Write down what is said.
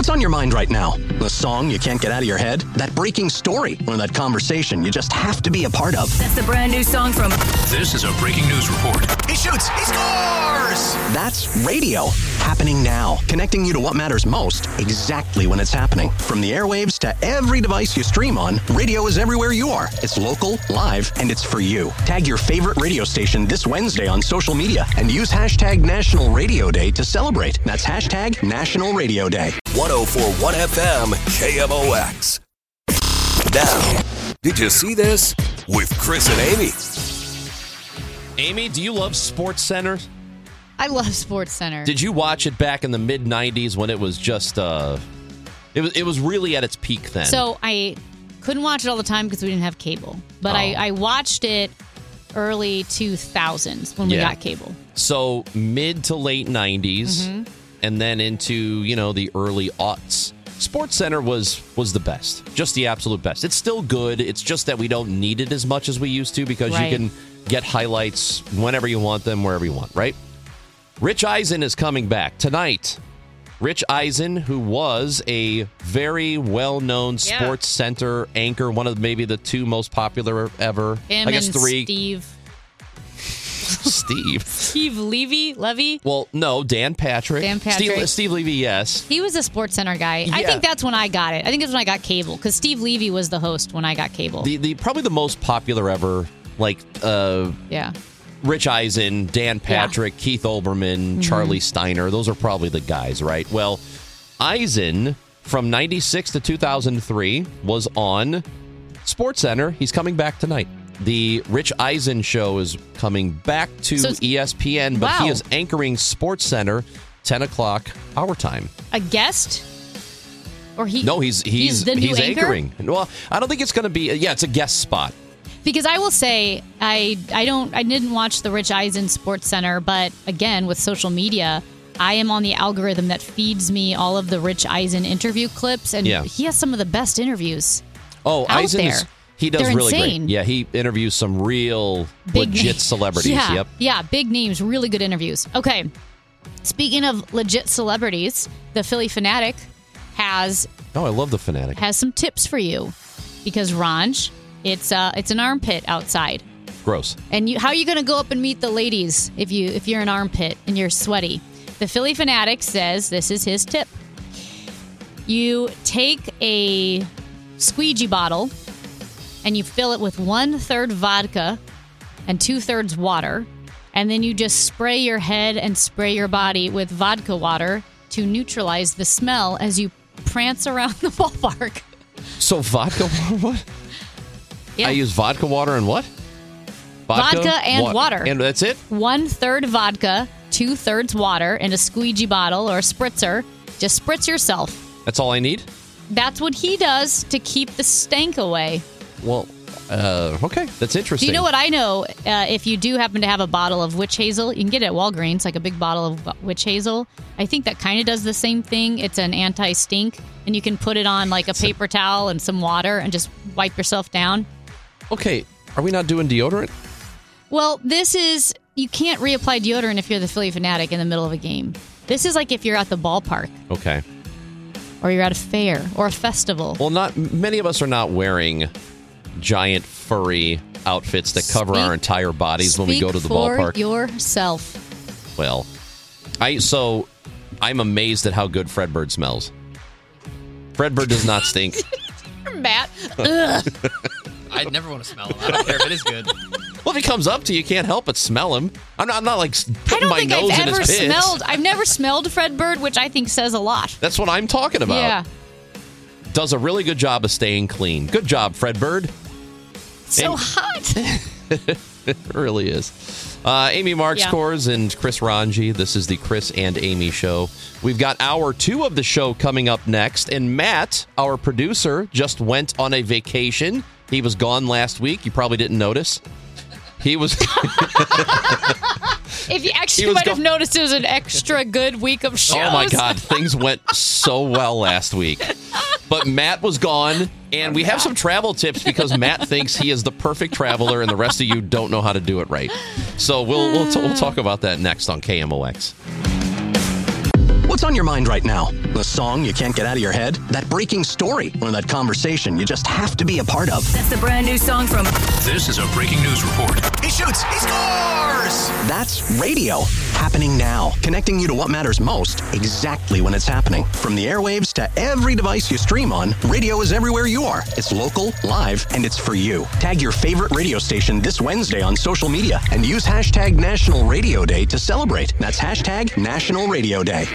What's on your mind right now? The song you can't get out of your head? That breaking story? Or that conversation you just have to be a part of? That's the brand new song from... This is a breaking news report. He shoots! He scores! That's radio. Happening now. Connecting you to what matters most exactly when it's happening. From the airwaves to every device you stream on, radio is everywhere you are. It's local, live, and it's for you. Tag your favorite radio station this Wednesday on social media and use hashtag National Radio Day to celebrate. That's hashtag National Radio Day. 104.1 FM KMOX. Now, did you see this? With Chris and Amy. Amy, do you love SportsCenter? I love SportsCenter. Did you watch it back in the mid-'90s when it was just, it was really at its peak then? So I couldn't watch it all the time because we didn't have cable. But I watched it early 2000s when we got cable. So mid to late 90s and then into, the early aughts. SportsCenter was the best. Just the absolute best. It's still good. It's just that we don't need it as much as we used to because you can get highlights whenever you want them, wherever you want, right? Rich Eisen is coming back tonight. Rich Eisen, who was a very well-known SportsCenter anchor, one of maybe the two most popular ever. Him I guess and three. Steve Levy? Well, no, Dan Patrick. Steve Levy, yes. He was a SportsCenter guy. Yeah. I think that's when I got it. I think it's when I got cable because Steve Levy was the host when I got cable. The probably the most popular ever, Rich Eisen, Dan Patrick, Keith Olbermann, Charlie Steiner. Those are probably the guys, right? Well, Eisen, from 96 to 2003, was on SportsCenter. He's coming back tonight. The Rich Eisen show is coming back to ESPN, but he is anchoring SportsCenter 10 o'clock our time. A guest? Or No, he's the new anchoring. Well, I don't think it's going to be... it's a guest spot. Because I will say, I didn't watch the Rich Eisen SportsCenter, but again, with social media, I am on the algorithm that feeds me all of the Rich Eisen interview clips, and he has some of the best interviews. Oh, Eisen he does They're really insane. great. Yeah, he interviews some real legit celebrities. Yeah, big names, really good interviews. Okay, speaking of legit celebrities, the Philly Fanatic has... Oh, I love the Fanatic. ...has some tips for you. Because, Ranj, it's an armpit outside. Gross. And how are you going to go up and meet the ladies if you're an armpit and you're sweaty? The Philly Fanatic says this is his tip. You take a squeegee bottle and you fill it with 1/3 vodka and 2/3 water, and then you just spray your head and spray your body with vodka water to neutralize the smell as you prance around the ballpark. So vodka water, what? Yeah. I use vodka water and what? Vodka and water. And that's it? 1/3 vodka, 2/3 water in a squeegee bottle or a spritzer. Just spritz yourself. That's all I need? That's what he does to keep the stank away. Well, okay. That's interesting. Do you know what I know? If you do happen to have a bottle of witch hazel, you can get it at Walgreens, like a big bottle of witch hazel. I think that kind of does the same thing. It's an anti-stink, and you can put it on like a paper towel and some water and just wipe yourself down. Okay. Are we not doing deodorant? Well, you can't reapply deodorant if you're the Philly Fanatic in the middle of a game. This is like if you're at the ballpark. Okay. Or you're at a fair or a festival. Well, not many of us are not wearing giant furry outfits that cover our entire bodies when we go to the ballpark. Speak for yourself. Well, I'm amazed at how good Fred Bird smells. Fred Bird does not stink. Matt. Ugh. I'd never want to smell him. I don't care if it is good. Well, if he comes up to you, you can't help but smell him. I'm not like putting my nose in his pits. I've never smelled Fred Bird, which I think says a lot. That's what I'm talking about. Yeah. Does a really good job of staying clean. Good job, Fred Bird. So hot. It really is. Amy Marks-Kors and Chris Ranji. This is the Chris and Amy Show. We've got hour 2 of the show coming up next. And Matt, our producer, just went on a vacation. He was gone last week. You probably didn't notice. He was... If you actually might have noticed, it was an extra good week of shows. Oh, my God. Things went so well last week. But Matt was gone, and we have some travel tips because Matt thinks he is the perfect traveler, and the rest of you don't know how to do it right. So we'll talk about that next on KMOX. What's on your mind right now? The song you can't get out of your head? That breaking story? Or that conversation you just have to be a part of? That's the brand new song from... This is a breaking news report. He shoots! He scores! That's radio. Happening now. Connecting you to what matters most exactly when it's happening. From the airwaves to every device you stream on, radio is everywhere you are. It's local, live, and it's for you. Tag your favorite radio station this Wednesday on social media and use hashtag National Radio Day to celebrate. That's hashtag National Radio Day.